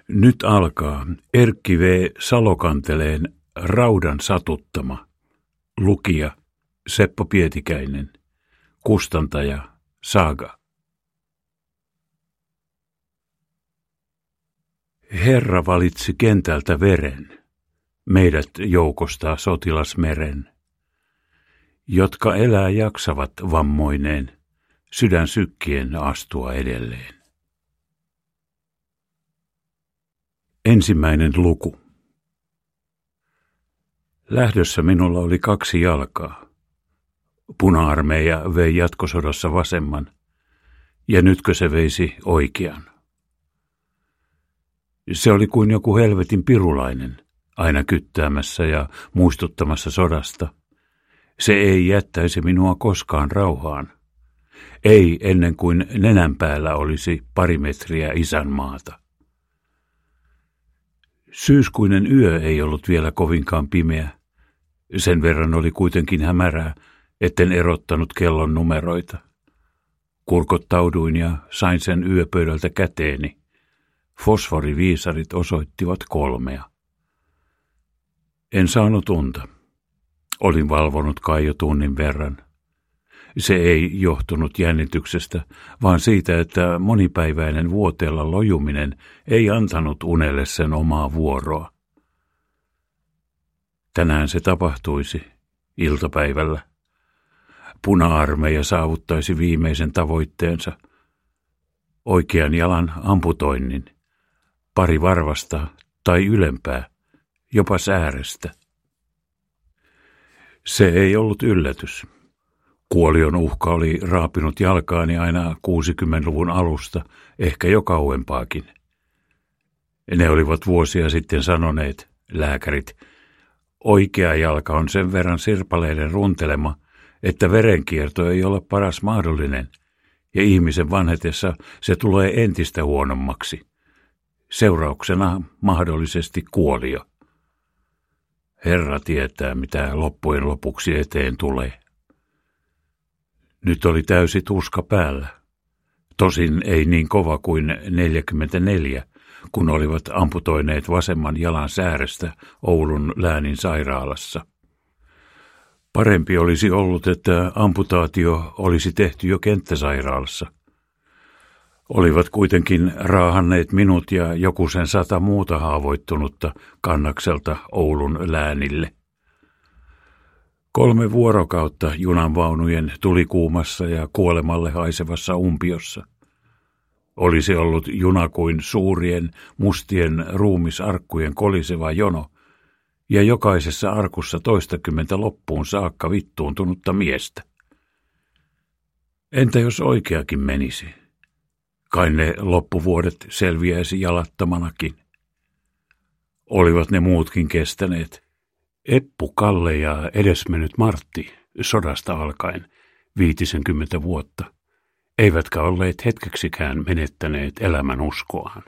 Nyt alkaa Erkki V. Salokanteleen Raudan satuttama. Lukija Seppo Pietikäinen. Kustantaja Saga. Herra valitsi kentältä veren, meidät joukostaa sotilasmeren, jotka elää jaksavat vammoineen, sydän sykkien astua edelleen. Ensimmäinen luku. Lähdössä minulla oli 2 jalkaa. Puna-armeija vei jatkosodassa vasemman, ja nytkö se veisi oikean. Se oli kuin joku helvetin pirulainen, aina kyttäämässä ja muistuttamassa sodasta. Se ei jättäisi minua koskaan rauhaan. Ei ennen kuin nenän päällä olisi 2 metriä isänmaata. Syyskuinen yö ei ollut vielä kovinkaan pimeä. Sen verran oli kuitenkin hämärää, etten erottanut kellon numeroita. Kurkottauduin ja sain sen yöpöydältä käteeni. Fosforiviisarit osoittivat 3. En saanut unta. Olin valvonut kai jo tunnin verran. Se ei johtunut jännityksestä, vaan siitä, että monipäiväinen vuoteella lojuminen ei antanut unelle sen omaa vuoroa. Tänään se tapahtuisi, iltapäivällä. Puna-armeija saavuttaisi viimeisen tavoitteensa, oikean jalan amputoinnin, 2 varvasta tai ylempää, jopa säärestä. Se ei ollut yllätys. Kuolion uhka oli raapinut jalkaani aina 60-luvun alusta, ehkä jo kauempaakin. Ne olivat vuosia sitten sanoneet, lääkärit, oikea jalka on sen verran sirpaleiden runtelema, että verenkierto ei ole paras mahdollinen, ja ihmisen vanhetessa se tulee entistä huonommaksi. Seurauksena mahdollisesti kuolio. Herra tietää, mitä loppujen lopuksi eteen tulee. Nyt oli täysi tuska päällä. Tosin ei niin kova kuin 44, kun olivat amputoineet vasemman jalan säärestä Oulun läänin sairaalassa. Parempi olisi ollut, että amputaatio olisi tehty jo kenttäsairaalassa. Olivat kuitenkin raahanneet minut ja joku sen 100 muuta haavoittunutta Kannakselta Oulun läänille. 3 vuorokautta junanvaunujen tulikuumassa ja kuolemalle haisevassa umpiossa. Olisi ollut juna kuin suurien, mustien ruumisarkkujen koliseva jono, ja jokaisessa arkussa 20 loppuun saakka vittuuntunutta miestä. Entä jos oikeakin menisi? Kai ne loppuvuodet selviäisi jalattomanakin. Olivat ne muutkin kestäneet. Eppu, Kalle ja edesmennyt Martti, sodasta alkaen, 50 vuotta, eivätkä olleet hetkeksikään menettäneet elämän uskoaan.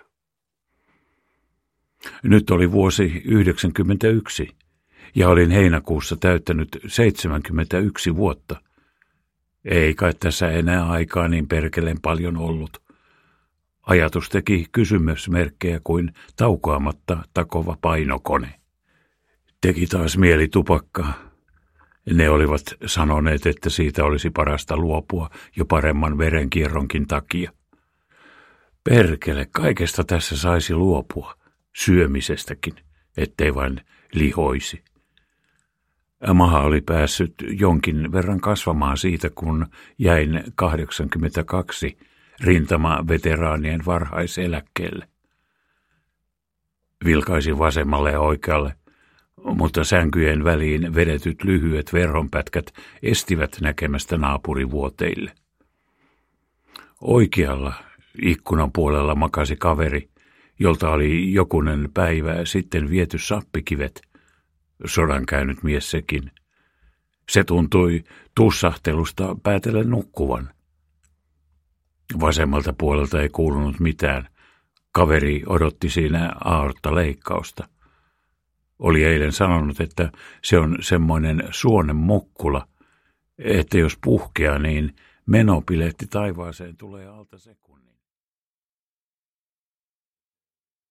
Nyt oli vuosi 91, ja olin heinäkuussa täyttänyt 71 vuotta. Ei kai tässä enää aikaa niin perkeleen paljon ollut. Ajatus teki kysymysmerkkejä kuin taukoamatta takova painokone. Teki taas mieli tupakkaa. Ne olivat sanoneet, että siitä olisi parasta luopua jo paremman verenkierronkin takia. Perkele, kaikesta tässä saisi luopua, syömisestäkin, ettei vain lihoisi. Maha oli päässyt jonkin verran kasvamaan siitä, kun jäin 82 rintamaveteraanien varhaiseläkkeelle. Vilkaisin vasemmalle ja oikealle, mutta sänkyjen väliin vedetyt lyhyet verhonpätkät estivät näkemästä naapurivuoteille. Oikealla ikkunan puolella makasi kaveri, jolta oli jokunen päivä sitten viety sappikivet, sodan käynyt mies sekin. Se tuntui tussahtelusta päätellen nukkuvan. Vasemmalta puolelta ei kuulunut mitään. Kaveri odotti siinä aorttaleikkausta. Oli eilen sanonut, että se on semmoinen suonen mokkula, että jos puhkeaa, niin menopiletti taivaaseen tulee alta sekunnin.